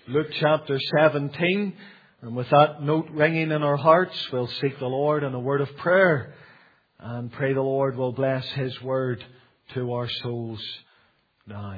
Luke chapter 17. And with that note ringing in our hearts, we'll seek the Lord in a word of prayer and pray the Lord will bless His word to our souls now.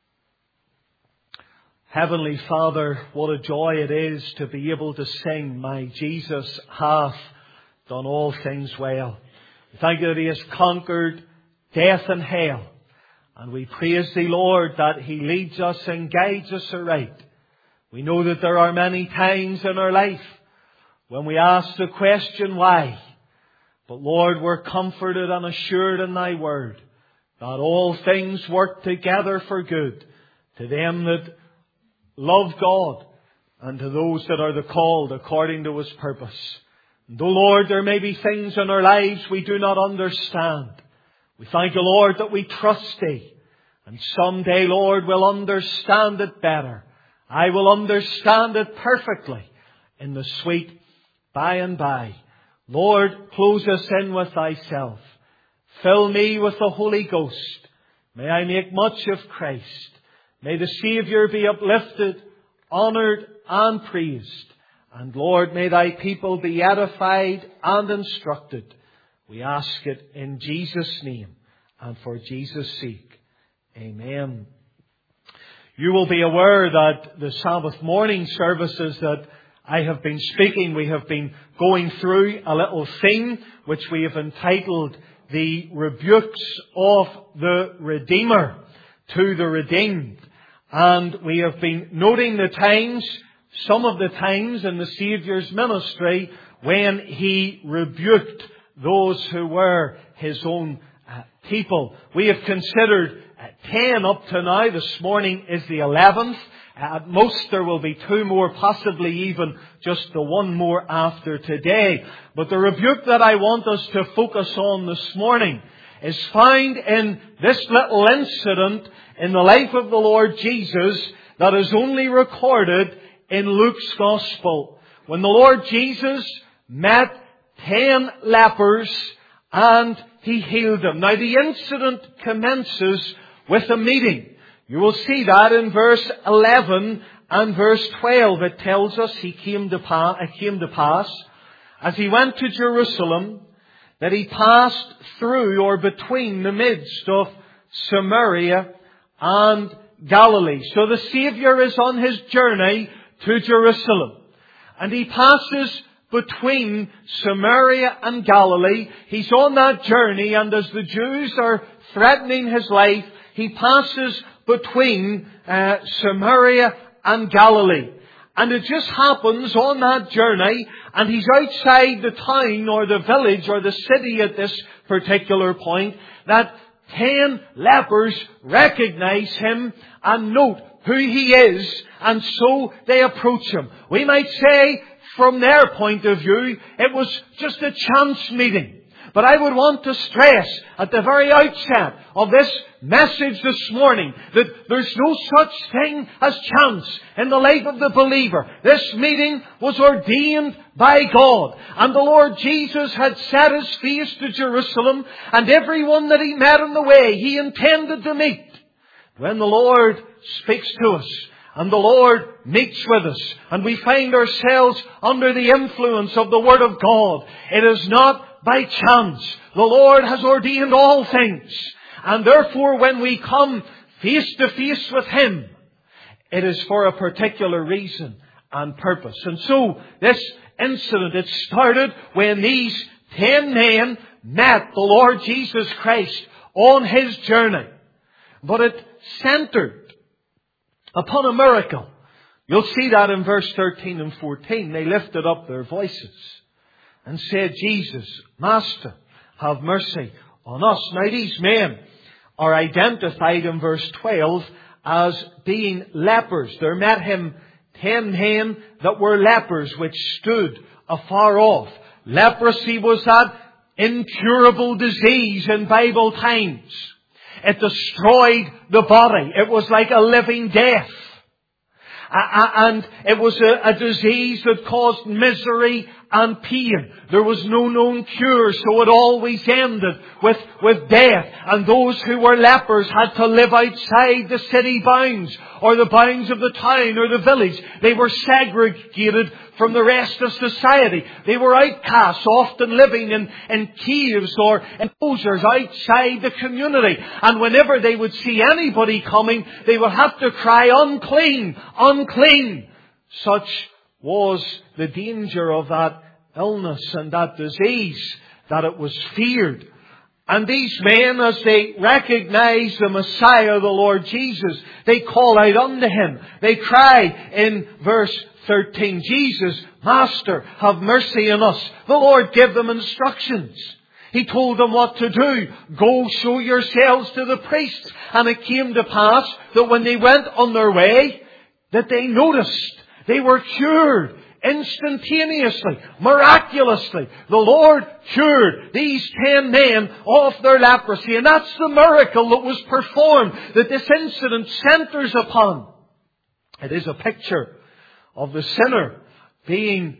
Heavenly Father, what a joy it is to be able to sing, "My Jesus hath done all things well." We thank you that He has conquered death and hell. And we praise Thee, Lord, that He leads us and guides us aright. We know that there are many times in our life when we ask the question, why? But Lord, we're comforted and assured in Thy word that all things work together for good to them that love God and to those that are the called according to His purpose. And though, Lord, there may be things in our lives we do not understand, we thank you, Lord, that we trust Thee. And someday, Lord, we'll understand it better. I will understand it perfectly in the sweet by and by. Lord, close us in with Thyself. Fill me with the Holy Ghost. May I make much of Christ. May the Saviour be uplifted, honoured and praised. And Lord, may Thy people be edified and instructed. We ask it in Jesus' name and for Jesus' sake. Amen. You will be aware that the Sabbath morning services that I have been speaking, we have been going through a little theme which we have entitled "The Rebukes of the Redeemer to the Redeemed." And we have been noting the times, some of the times in the Saviour's ministry when He rebuked those who were His own people. We have considered 10 up to now. This morning is the 11th. At most there will be 2 more, possibly even just the 1 more after today. But the rebuke that I want us to focus on this morning is found in this little incident in the life of the Lord Jesus that is only recorded in Luke's Gospel. When the Lord Jesus met 10 lepers and He healed them. Now the incident commences with a meeting. You will see that in verse 11 and verse 12. It tells us it came to pass as He went to Jerusalem that He passed through or between the midst of Samaria and Galilee. So the Saviour is on His journey to Jerusalem. And He passes between Samaria and Galilee. He's on that journey, and as the Jews are threatening His life, He passes between Samaria and Galilee. And it just happens on that journey, and He's outside the town or the village or the city at this particular point, that 10 lepers recognize Him and note who He is, and so they approach Him. We might say, from their point of view, it was just a chance meeting. But I would want to stress at the very outset of this message this morning that there's no such thing as chance in the life of the believer. This meeting was ordained by God. And the Lord Jesus had set His face to Jerusalem, and everyone that He met on the way He intended to meet. When the Lord speaks to us, and the Lord meets with us, and we find ourselves under the influence of the Word of God, it is not by chance. The Lord has ordained all things. And therefore, when we come face to face with Him, it is for a particular reason and purpose. And so, this incident, it started when these 10 men met the Lord Jesus Christ on His journey. But it centered upon a miracle. You'll see that in verse 13 and 14. They lifted up their voices and said, "Jesus, Master, have mercy on us." Now these men are identified in verse 12 as being lepers. There met Him 10 men that were lepers, which stood afar off. Leprosy was that incurable disease in Bible times. It destroyed the body. It was like a living death. And it was a disease that caused misery and pain. There was no known cure, so it always ended with death. And those who were lepers had to live outside the city bounds, or the bounds of the town or the village. They were segregated from the rest of society. They were outcasts, often living in caves or enclosures outside the community. And whenever they would see anybody coming, they would have to cry, "Unclean, unclean." Such was the danger of that illness and that disease, that it was feared. And these men, as they recognized the Messiah, the Lord Jesus, they call out unto Him. They cry in verse 13, "Jesus, Master, have mercy on us." The Lord gave them instructions. He told them what to do. "Go show yourselves to the priests." And it came to pass that when they went on their way, that they noticed they were cured instantaneously, miraculously. The Lord cured these 10 men of their leprosy. And that's the miracle that was performed, that this incident centers upon. It is a picture of the sinner being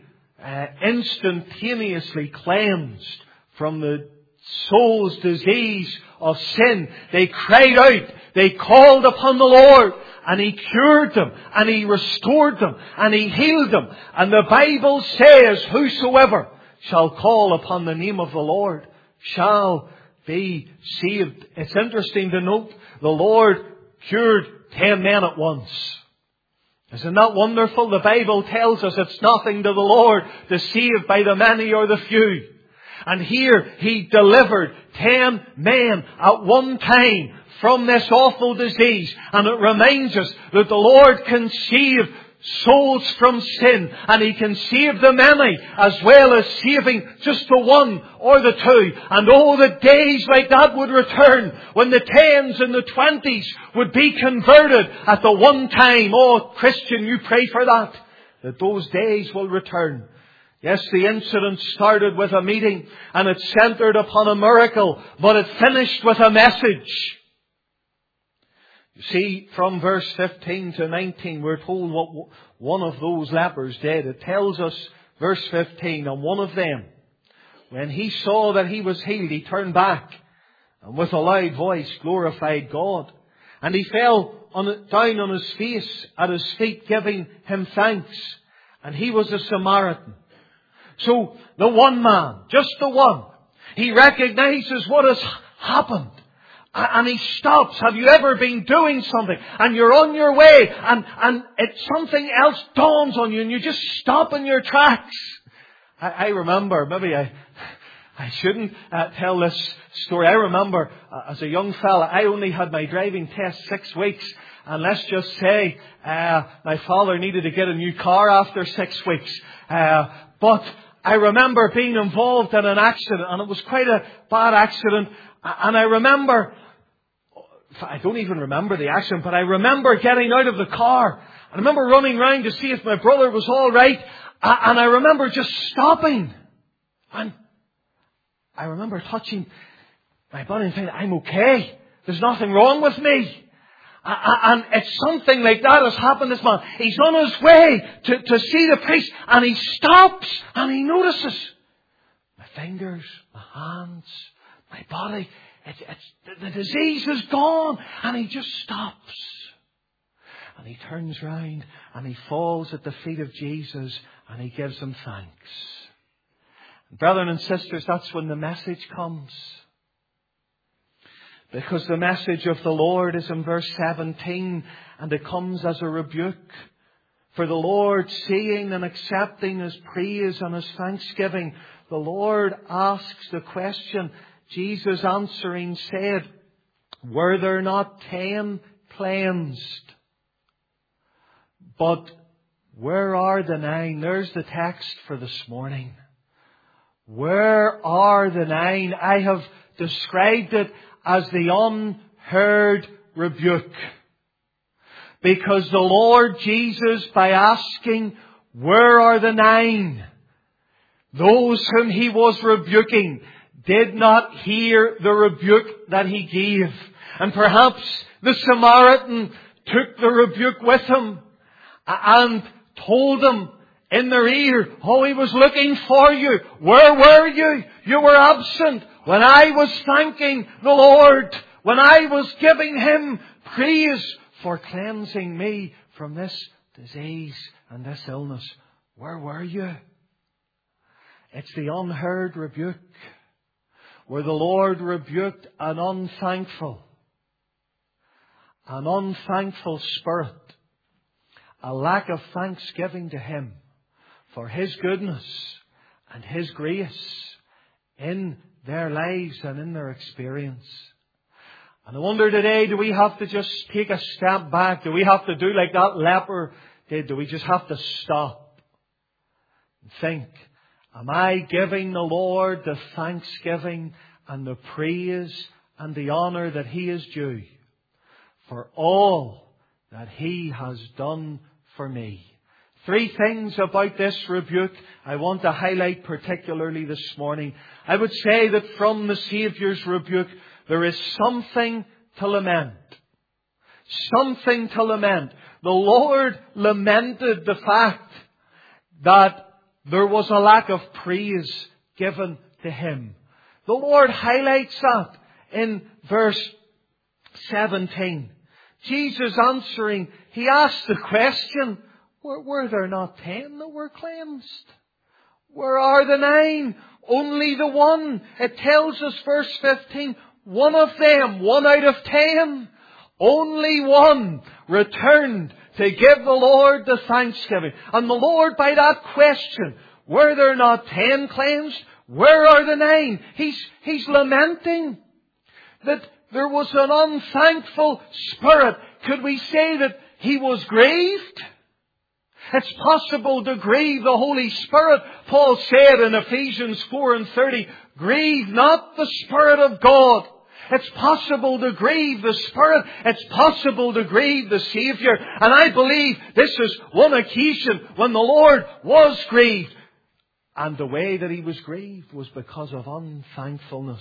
instantaneously cleansed from the soul's disease of sin. They cried out, they called upon the Lord, and He cured them, and He restored them, and He healed them. And the Bible says, "Whosoever shall call upon the name of the Lord shall be saved." It's interesting to note, the Lord cured 10 men at once. Isn't that wonderful? The Bible tells us it's nothing to the Lord to save by the many or the few. And here He delivered 10 men at one time from this awful disease. And it reminds us that the Lord can save souls from sin. And He can save the many as well as saving just the one or the two. And oh, the days like that would return when the 10s and the 20s would be converted at the one time. Oh, Christian, you pray for that those days will return. Yes, the incident started with a meeting and it centered upon a miracle, but it finished with a message. You see, from verse 15 to 19, we're told what one of those lepers did. It tells us, verse 15, "And one of them, when he saw that he was healed, he turned back and with a loud voice glorified God. And he fell down on his face at His feet, giving Him thanks. And he was a Samaritan." So the one man, just the one, he recognizes what has happened. And he stops. Have you ever been doing something and you're on your way and something else dawns on you and you just stop in your tracks? I remember, maybe I shouldn't tell this story. I remember as a young fella, I only had my driving test 6 weeks. And let's just say my father needed to get a new car after 6 weeks. But I remember being involved in an accident, and it was quite a bad accident. And I remember, I don't even remember the accident, but I remember getting out of the car. I remember running round to see if my brother was all right. And I remember just stopping. And I remember touching my body and saying, "I'm okay. There's nothing wrong with me." And it's something like that has happened to this man. He's on his way to see the priest, and he stops and he notices my fingers, my hands, my body. The disease is gone, and he just stops. And he turns round and he falls at the feet of Jesus and he gives Him thanks. Brethren and sisters, that's when the message comes. Because the message of the Lord is in verse 17, and it comes as a rebuke. For the Lord, seeing and accepting His praise and His thanksgiving, the Lord asks the question. Jesus answering said, "Were there not 10 cleansed? But where are the 9? There's the text for this morning. Where are the 9? I have described it as the unheard rebuke. Because the Lord Jesus, by asking, "Where are the 9?" those whom He was rebuking did not hear the rebuke that He gave. And perhaps the Samaritan took the rebuke with him and told him in their ear. Oh, He was looking for you. Where were you? You were absent when I was thanking the Lord, when I was giving Him praise for cleansing me from this disease and this illness. Where were you? It's the unheard rebuke, where the Lord rebuked an unthankful spirit, a lack of thanksgiving to Him for His goodness and His grace in their lives and in their experience. And I wonder today, do we have to just take a step back? Do we have to do like that leper did? Do we just have to stop and think, am I giving the Lord the thanksgiving and the praise and the honour that He is due for all that He has done for me? 3 things about this rebuke I want to highlight particularly this morning. I would say that from the Saviour's rebuke, there is something to lament. Something to lament. The Lord lamented the fact that there was a lack of praise given to Him. The Lord highlights that in verse 17. Jesus answering, He asked the question, were there not 10 that were cleansed? Where are the 9? Only the one. It tells us, verse 15, one of them, 1 out of 10, only one returned to give the Lord the thanksgiving. And the Lord, by that question, were there not 10 cleansed? Where are the 9? He's lamenting that there was an unthankful spirit. Could we say that He was grieved? It's possible to grieve the Holy Spirit. Paul said in Ephesians 4:30, grieve not the Spirit of God. It's possible to grieve the Spirit. It's possible to grieve the Saviour. And I believe this is one occasion when the Lord was grieved. And the way that He was grieved was because of unthankfulness.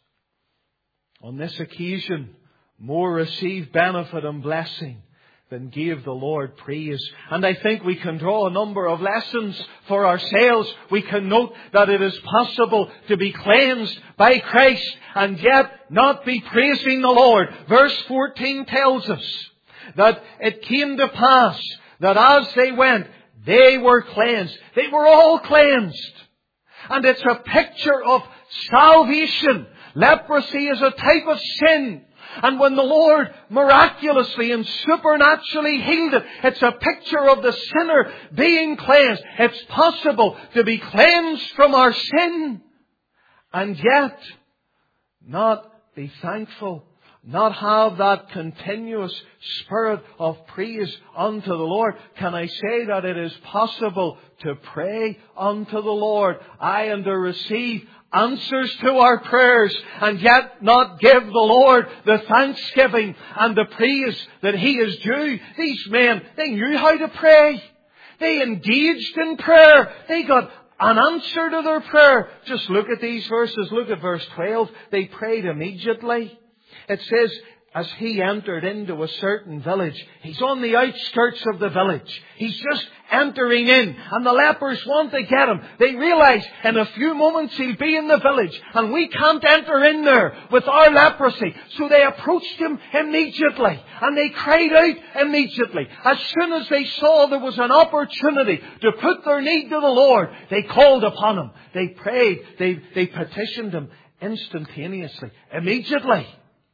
On this occasion, more received benefit and blessing than gave the Lord praise. And I think we can draw a number of lessons for ourselves. We can note that it is possible to be cleansed by Christ and yet not be praising the Lord. Verse 14 tells us that it came to pass that as they went, they were cleansed. They were all cleansed. And it's a picture of salvation. Leprosy is a type of sin. And when the Lord miraculously and supernaturally healed it, it's a picture of the sinner being cleansed. It's possible to be cleansed from our sin and yet not be thankful, not have that continuous spirit of praise unto the Lord. Can I say that it is possible to pray unto the Lord, and to receive answers to our prayers, and yet not give the Lord the thanksgiving and the praise that He is due? These men, they knew how to pray. They engaged in prayer. They got an answer to their prayer. Just look at these verses. Look at verse 12. They prayed immediately. It says, as He entered into a certain village, He's on the outskirts of the village. He's just entering in, and the lepers want to get Him. They realize in a few moments He'll be in the village, and we can't enter in there with our leprosy. So they approached Him immediately, and they cried out immediately. As soon as they saw there was an opportunity to put their need to the Lord, they called upon Him. They prayed. They petitioned Him instantaneously, immediately.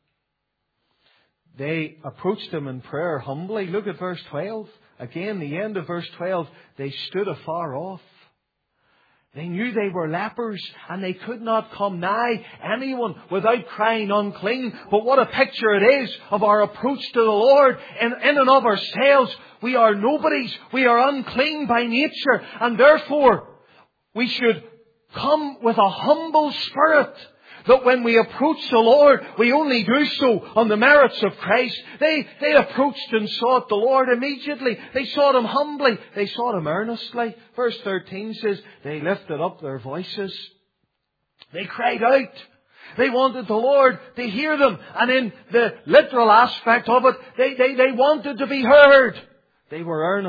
They approached Him in prayer humbly. Look at verse 12. Again, the end of verse 12. They stood afar off. They knew they were lepers and they could not come nigh anyone without crying unclean. But what a picture it is of our approach to the Lord in and of ourselves. We are nobodies. We are unclean by nature. And therefore, we should come with a humble spirit. That when we approach the Lord, we only do so on the merits of Christ. They approached and sought the Lord immediately. They sought Him humbly. They sought Him earnestly. Verse 13 says, they lifted up their voices. They cried out. They wanted the Lord to hear them. And in the literal aspect of it, they wanted to be heard. They were earnest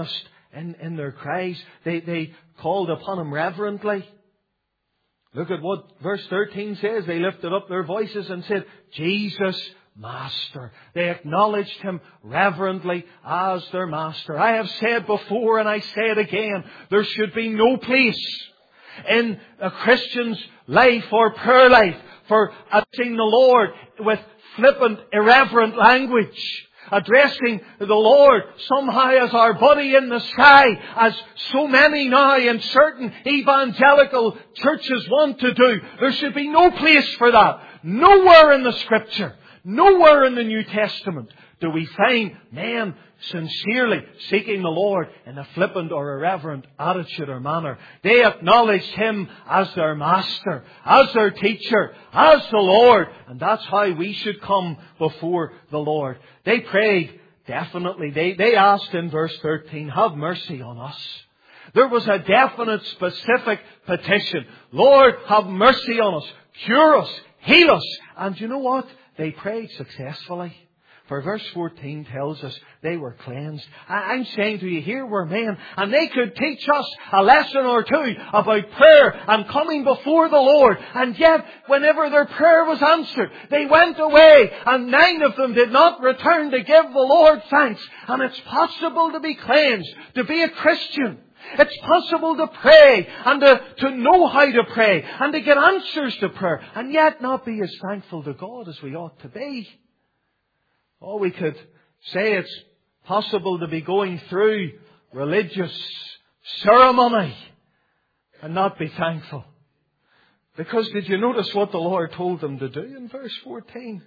in their cries. They called upon Him reverently. Look at what verse 13 says. They lifted up their voices and said, Jesus, Master. They acknowledged Him reverently as their Master. I have said before and I say it again, there should be no place in a Christian's life or prayer life for addressing the Lord with flippant, irreverent language. Addressing the Lord somehow as our buddy in the sky, as so many now in certain evangelical churches want to do. There should be no place for that. Nowhere in the Scripture, nowhere in the New Testament do we find men sincerely seeking the Lord in a flippant or irreverent attitude or manner. They acknowledged Him as their Master, as their Teacher, as the Lord. And that's how we should come before the Lord. They prayed, definitely. They asked in verse 13, have mercy on us. There was a definite, specific petition. Lord, have mercy on us. Cure us. Heal us. And you know what? They prayed successfully. For verse 14 tells us they were cleansed. I'm saying to you, here were men, and they could teach us a lesson or two about prayer and coming before the Lord. And yet, whenever their prayer was answered, they went away, and 9 of them did not return to give the Lord thanks. And it's possible to be cleansed, to be a Christian. It's possible to pray and to know how to pray and to get answers to prayer, and yet not be as thankful to God as we ought to be. Or we could say it's possible to be going through religious ceremony and not be thankful. Because did you notice what the Lord told them to do in verse 14?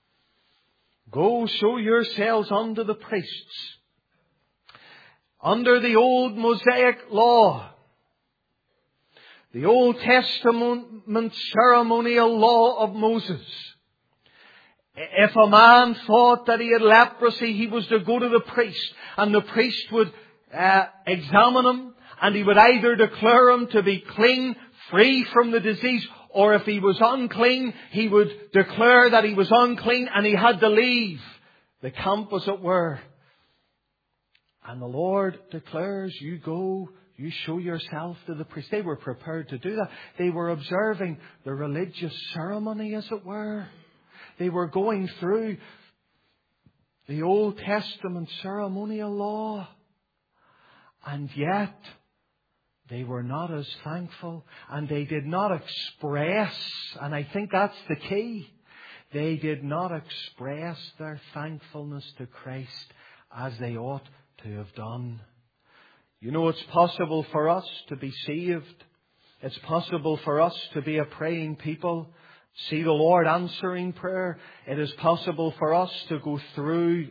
Go show yourselves unto the priests. Under the old Mosaic law, the Old Testament ceremonial law of Moses, if a man thought that he had leprosy, he was to go to the priest, and the priest would examine him, and he would either declare him to be clean, free from the disease, or if he was unclean, he would declare that he was unclean and he had to leave the camp, as it were. And the Lord declares, you go, you show yourself to the priest. They were prepared to do that. They were observing the religious ceremony, as it were. They were going through the Old Testament ceremonial law. And yet, they were not as thankful, and they did not express, and I think that's the key, they did not express their thankfulness to Christ as they ought to have done. You know, it's possible for us to be saved. It's possible for us to be a praying people, see the Lord answering prayer. It is possible for us to go through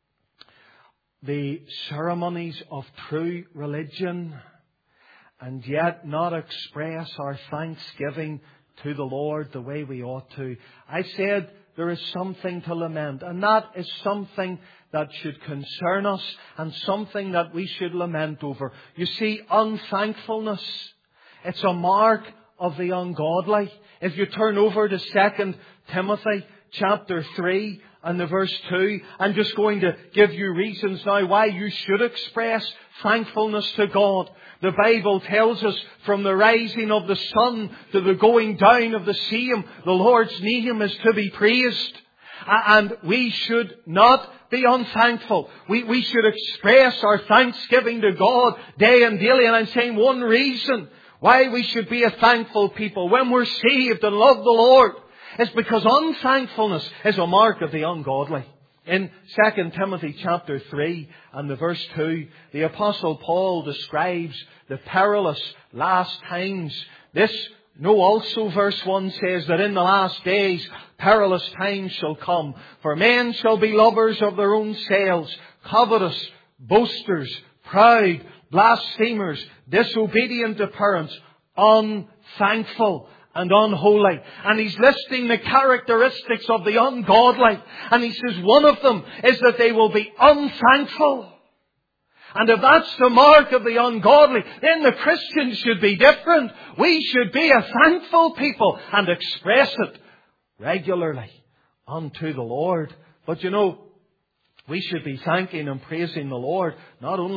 the ceremonies of true religion and yet not express our thanksgiving to the Lord the way we ought to. I said there is something to lament, and that is something that should concern us and something that we should lament over. You see, unthankfulness, it's a mark of the ungodly. If you turn over to 2 Timothy chapter 3 and the verse 2, I'm just going to give you reasons now why you should express thankfulness to God. The Bible tells us from the rising of the sun to the going down of the same, the Lord's name is to be praised. And we should not be unthankful. We should express our thanksgiving to God day and daily. And I'm saying one reason why we should be a thankful people when we're saved and love the Lord is because unthankfulness is a mark of the ungodly. In 2 Timothy chapter 3 and the verse 2, the Apostle Paul describes the perilous last times. Also verse 1 says that in the last days perilous times shall come. For men shall be lovers of their own selves, covetous, boasters, proud, blasphemers, disobedient to parents, unthankful and unholy. And he's listing the characteristics of the ungodly. And he says one of them is that they will be unthankful. And if that's the mark of the ungodly, then the Christians should be different. We should be a thankful people and express it regularly unto the Lord. But you know, we should be thanking and praising the Lord not only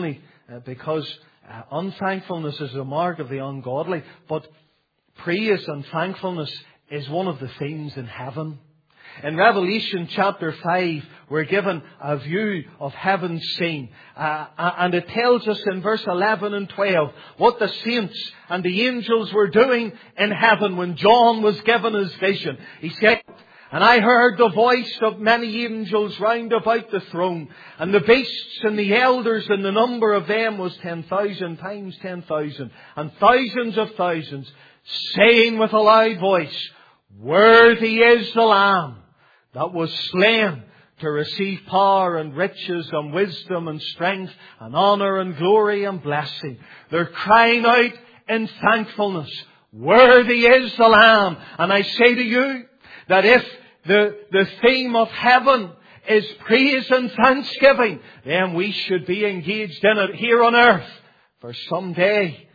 because unthankfulness is a mark of the ungodly. But praise and thankfulness is one of the themes in heaven. In Revelation chapter 5, we're given a view of heaven's scene. And it tells us in verse 11 and 12 what the saints and the angels were doing in heaven when John was given his vision. He said, "And I heard the voice of many angels round about the throne, and the beasts and the elders, and the number of them was 10,000 times 10,000, and thousands of thousands, saying with a loud voice, Worthy is the Lamb that was slain to receive power and riches and wisdom and strength and honor and glory and blessing." They're crying out in thankfulness, "Worthy is the Lamb." And I say to you that if the theme of heaven is praise and thanksgiving, then we should be engaged in it here on earth. For someday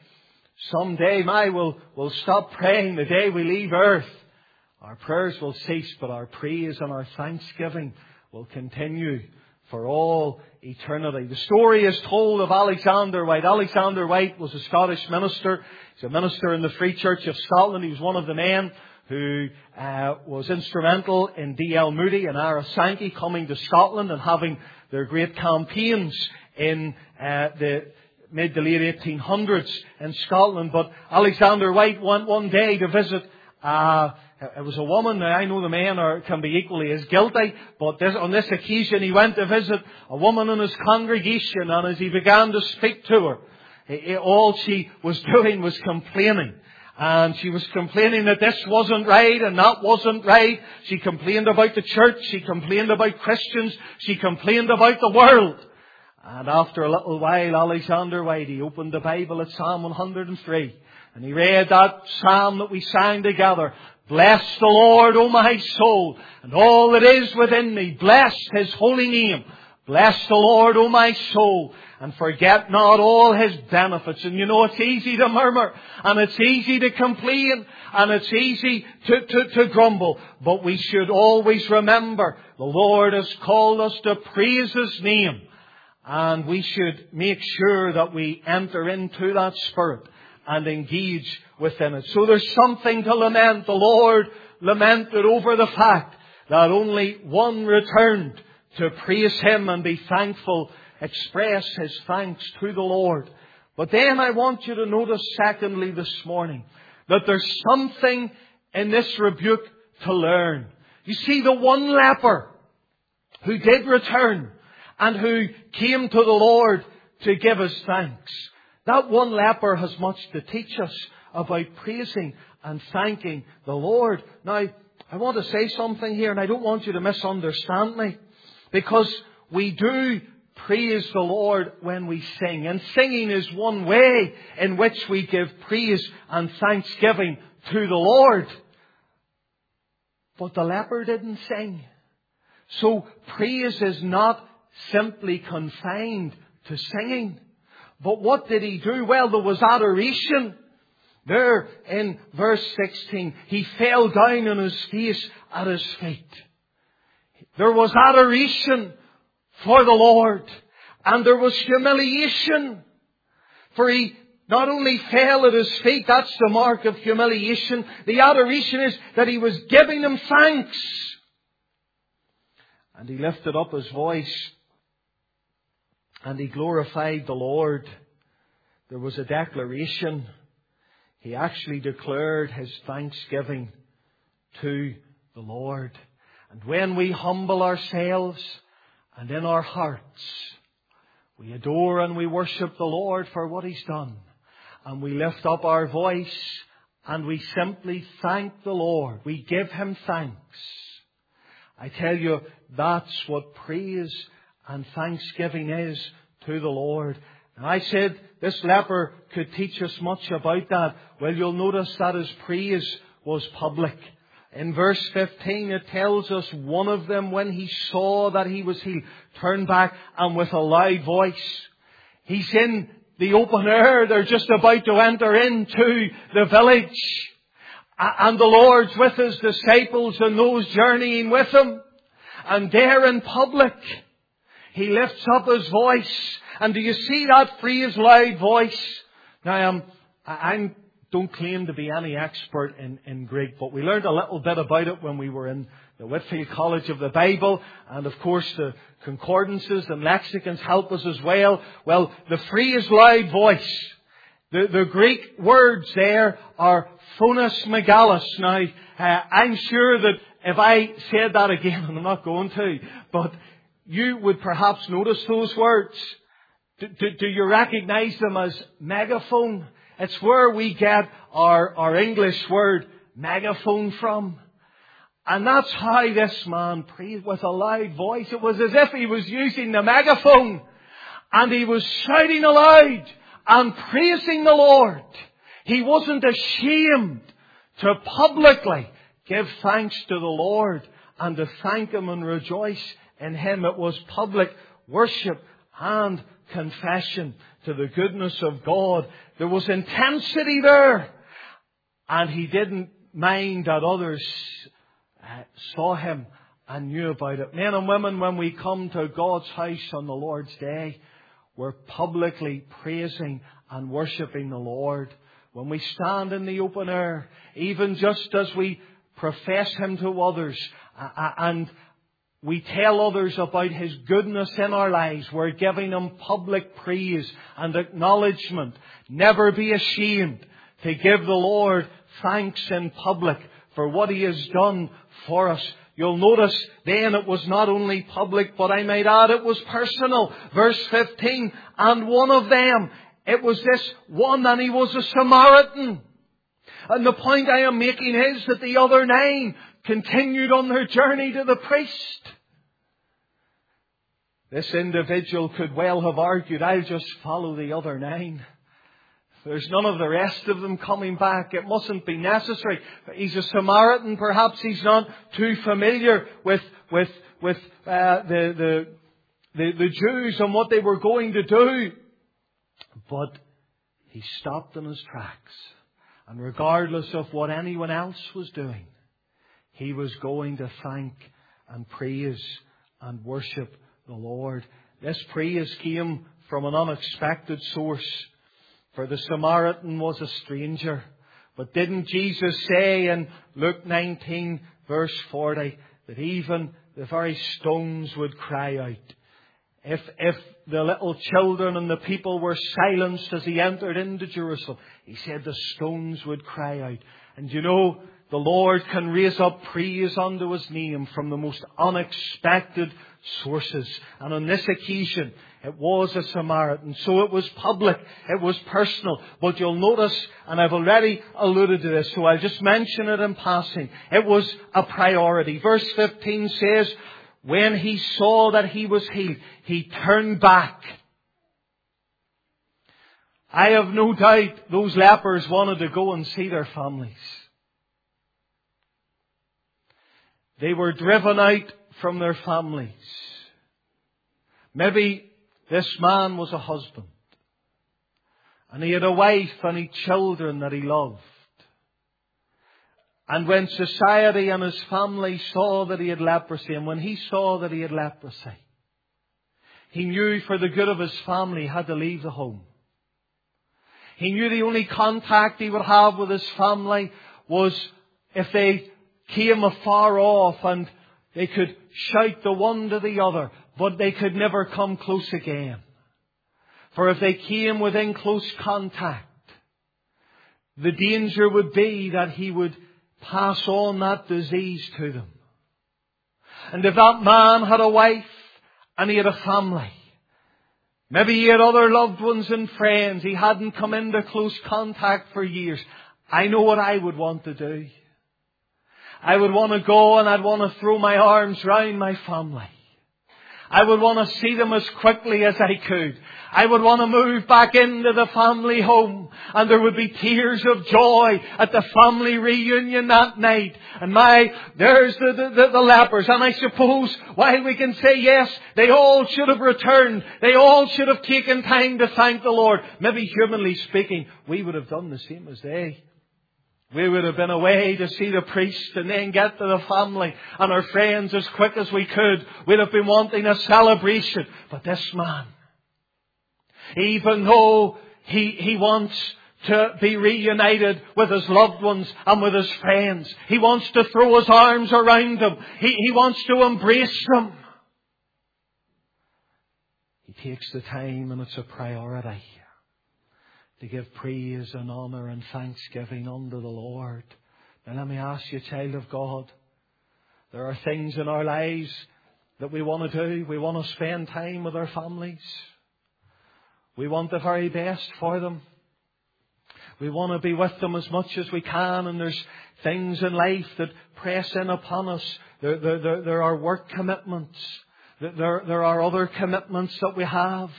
we'll stop praying the day we leave earth. Our prayers will cease, but our praise and our thanksgiving will continue for all eternity. The story is told of Alexander Whyte. Alexander Whyte was a Scottish minister. He's a minister in the Free Church of Scotland. He was one of the men who was instrumental in D.L. Moody and Ira Sankey coming to Scotland and having their great campaigns in the mid to late 1800s in Scotland. But Alexander Whyte went one day to visit it was a woman. Now, I know the men can be equally as guilty, but on this occasion he went to visit a woman in his congregation, and as he began to speak to her, all she was doing was complaining. And she was complaining that this wasn't right and that wasn't right. She complained about the church. She complained about Christians. She complained about the world. And after a little while, Alexander Whyte, he opened the Bible at Psalm 103. And he read that psalm that we sang together. "Bless the Lord, O my soul, and all that is within me. Bless His holy name. Bless the Lord, O my soul, and forget not all His benefits." And you know, it's easy to murmur, and it's easy to complain, and it's easy to grumble. But we should always remember the Lord has called us to praise His name. And we should make sure that we enter into that spirit and engage within it. So there's something to lament. The Lord lamented over the fact that only one returned to praise Him and be thankful, express His thanks to the Lord. But then I want you to notice, secondly, this morning, that there's something in this rebuke to learn. You see, the one leper who did return and who came to the Lord to give His thanks, that one leper has much to teach us about praising and thanking the Lord. Now, I want to say something here, and I don't want you to misunderstand me, because we do praise the Lord when we sing. And singing is one way in which we give praise and thanksgiving to the Lord. But the leper didn't sing. So praise is not simply confined to singing. But what did he do? Well, there was adoration. There in verse 16, he fell down on his face at His feet. There was adoration for the Lord. And there was humiliation. For he not only fell at His feet, that's the mark of humiliation. The adoration is that he was giving Him thanks. And he lifted up his voice and he glorified the Lord. There was a declaration. He actually declared his thanksgiving to the Lord. And when we humble ourselves and in our hearts, we adore and we worship the Lord for what He's done. And we lift up our voice and we simply thank the Lord. We give Him thanks. I tell you, that's what praise and thanksgiving is to the Lord. And I said this leper could teach us much about that. Well, you'll notice that his praise was public. In verse 15 it tells us one of them, when he saw that he was healed, turned back and with a loud voice. He's in the open air. They're just about to enter into the village. And the Lord's with His disciples and those journeying with Him. And there in public, he lifts up his voice. And do you see that phrase, loud voice? Now, I don't claim to be any expert in Greek, but we learned a little bit about it when we were in the Whitfield College of the Bible. And of course, the concordances and lexicons help us as well. Well, the phrase loud voice, the Greek words there are phonos megalos. Now, I'm sure that if I said that again, and I'm not going to, but you would perhaps notice those words. Do you recognize them as megaphone? It's where we get our English word megaphone from. And that's how this man prayed with a loud voice. It was as if he was using the megaphone. And he was shouting aloud and praising the Lord. He wasn't ashamed to publicly give thanks to the Lord and to thank Him and rejoice in Him. It was public worship and confession to the goodness of God. There was intensity there. And he didn't mind that others saw him and knew about it. Men and women, when we come to God's house on the Lord's Day, we're publicly praising and worshipping the Lord. When we stand in the open air, even just as we profess Him to others and we tell others about His goodness in our lives, we're giving Him public praise and acknowledgement. Never be ashamed to give the Lord thanks in public for what He has done for us. You'll notice then it was not only public, but I might add it was personal. Verse 15, and one of them, it was this one, and he was a Samaritan. And the point I am making is that the other 9 continued on their journey to the priest. This individual could well have argued, I'll just follow the other 9. There's none of the rest of them coming back. It mustn't be necessary. He's a Samaritan. Perhaps he's not too familiar with the Jews and what they were going to do. But he stopped in his tracks. And regardless of what anyone else was doing, he was going to thank and praise and worship the Lord. This praise came from an unexpected source. For the Samaritan was a stranger. But didn't Jesus say in Luke 19 verse 40 that even the very stones would cry out? If the little children and the people were silenced as He entered into Jerusalem, He said the stones would cry out. And you know, the Lord can raise up praise unto His name from the most unexpected sources. And on this occasion, it was a Samaritan. So it was public. It was personal. But you'll notice, and I've already alluded to this, so I'll just mention it in passing. It was a priority. Verse 15 says, when he saw that he was healed, he turned back. I have no doubt those lepers wanted to go and see their families. They were driven out from their families. Maybe this man was a husband. And he had a wife and he had children that he loved. And when society and his family saw that he had leprosy, and when he saw that he had leprosy, he knew for the good of his family he had to leave the home. He knew the only contact he would have with his family was if they came afar off and they could shout the one to the other, but they could never come close again. For if they came within close contact, the danger would be that he would pass on that disease to them. And if that man had a wife and he had a family, maybe he had other loved ones and friends, he hadn't come into close contact for years, I know what I would want to do. I would want to go and I'd want to throw my arms round my family. I would want to see them as quickly as I could. I would want to move back into the family home. And there would be tears of joy at the family reunion that night. And there's the lepers. And I suppose while we can say yes, they all should have returned. They all should have taken time to thank the Lord. Maybe humanly speaking, we would have done the same as they. We would have been away to see the priest and then get to the family and our friends as quick as we could. We'd have been wanting a celebration. But this man, even though he wants to be reunited with his loved ones and with his friends, he wants to throw his arms around them. He wants to embrace them. He takes the time, and it's a priority, to give praise and honour and thanksgiving unto the Lord. Now let me ask you, child of God, there are things in our lives that we want to do. We want to spend time with our families. We want the very best for them. We want to be with them as much as we can, and there's things in life that press in upon us. There are work commitments. There are other commitments that we have.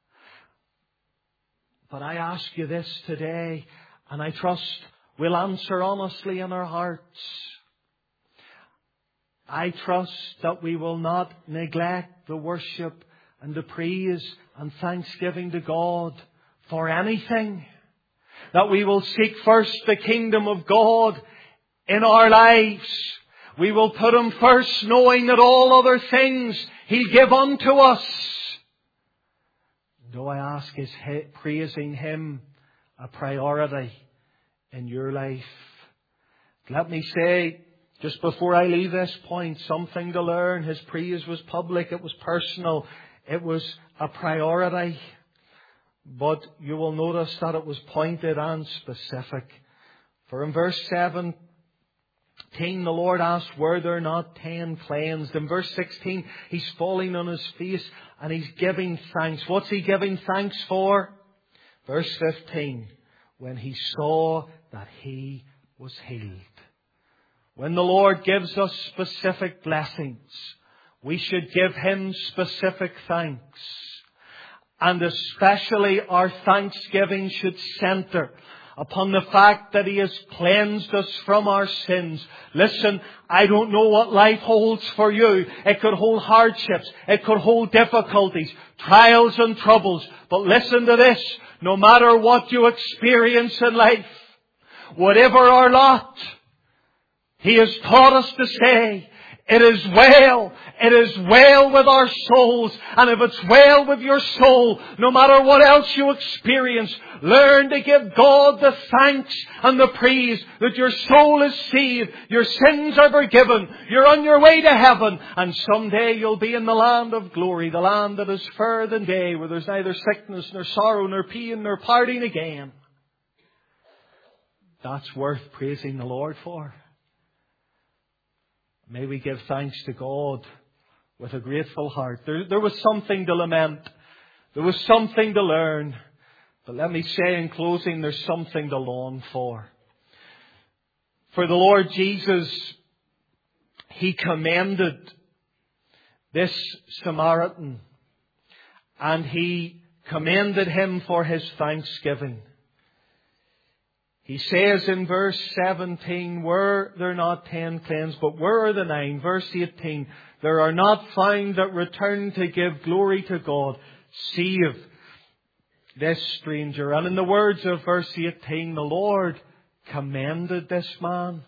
But I ask you this today, and I trust we'll answer honestly in our hearts. I trust that we will not neglect the worship and the praise and thanksgiving to God for anything. That we will seek first the kingdom of God in our lives. We will put Him first, knowing that all other things He'll give unto us. Do I ask, is praising Him a priority in your life? Let me say, just before I leave this point, something to learn. His praise was public, it was personal, it was a priority. But you will notice that it was pointed and specific. For in verse 17, the Lord asked, were there not 10 cleansed? In verse 16, He's falling on His face and He's giving thanks. What's He giving thanks for? Verse 15, when He saw that he was healed. When the Lord gives us specific blessings, we should give Him specific thanks. And especially our thanksgiving should centre upon the fact that He has cleansed us from our sins. Listen, I don't know what life holds for you. It could hold hardships. It could hold difficulties, trials and troubles. But listen to this. No matter what you experience in life, whatever our lot, He has taught us to say, it is well. It is well with our souls. And if it's well with your soul, no matter what else you experience, learn to give God the thanks and the praise that your soul is saved, your sins are forgiven, you're on your way to heaven, and someday you'll be in the land of glory, the land that is fairer than day, where there's neither sickness nor sorrow nor pain nor parting again. That's worth praising the Lord for. May we give thanks to God with a grateful heart. There was something to lament. There was something to learn. But let me say in closing, there's something to long for. For the Lord Jesus, He commended this Samaritan. And He commended him for his thanksgiving. He says in verse 17, were there not 10 cleansed, but where are the 9? Verse 18, there are not found that return to give glory to God, save this stranger. And in the words of verse 18, the Lord commended this man.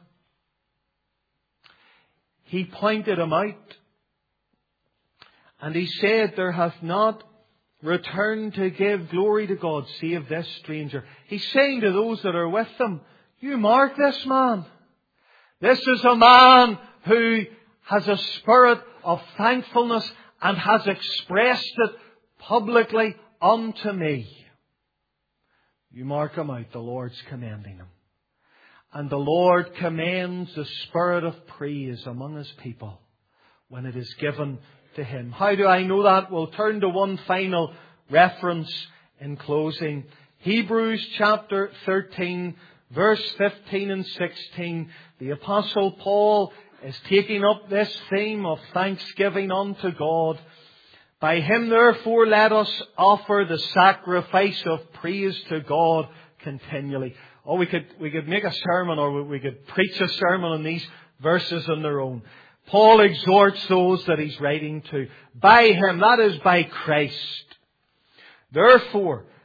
He pointed him out. And He said, there hath not return to give glory to God, save this stranger. He's saying to those that are with them, you mark this man. This is a man who has a spirit of thankfulness and has expressed it publicly unto me. You mark him out. The Lord's commending him. And the Lord commends the spirit of praise among His people when it is given to Him. How do I know that? We'll turn to one final reference in closing. Hebrews chapter 13, verse 15 and 16. The Apostle Paul is taking up this theme of thanksgiving unto God. By Him therefore let us offer the sacrifice of praise to God continually. Oh, we could make a sermon, or we could preach a sermon on these verses on their own. Paul exhorts those that he's writing to. By Him, that is by Christ. Therefore,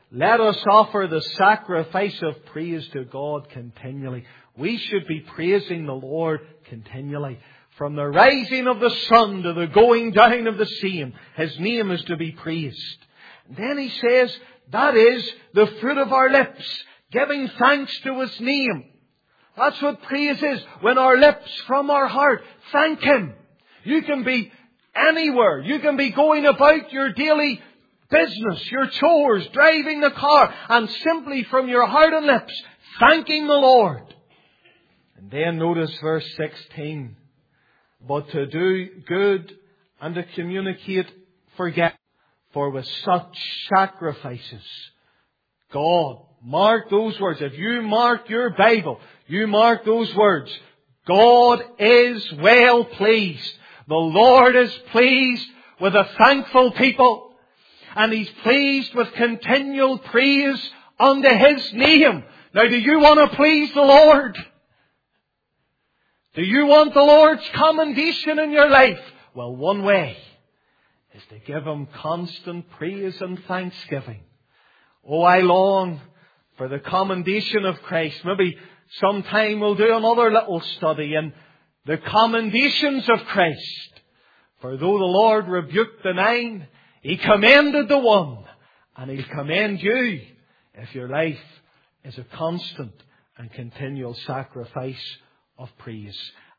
let us offer the sacrifice of praise to God continually. We should be praising the Lord continually. From the rising of the sun to the going down of the same, His name is to be praised. And then He says, that is the fruit of our lips, giving thanks to His name. That's what praise is. When our lips from our heart thank Him. You can be anywhere. You can be going about your daily business, your chores, driving the car, and simply from your heart and lips thanking the Lord. And then notice verse 16. But to do good and to communicate forget. For with such sacrifices, God, mark those words. If you mark your Bible, you mark those words. God is well pleased. The Lord is pleased with a thankful people. And He's pleased with continual praise unto His name. Now, do you want to please the Lord? Do you want the Lord's commendation in your life? Well, one way is to give Him constant praise and thanksgiving. Oh, I long for the commendation of Christ. Maybe sometime we'll do another little study in the commendations of Christ. For though the Lord rebuked the 9, He commended the 1. And He'll commend you if your life is a constant and continual sacrifice of praise.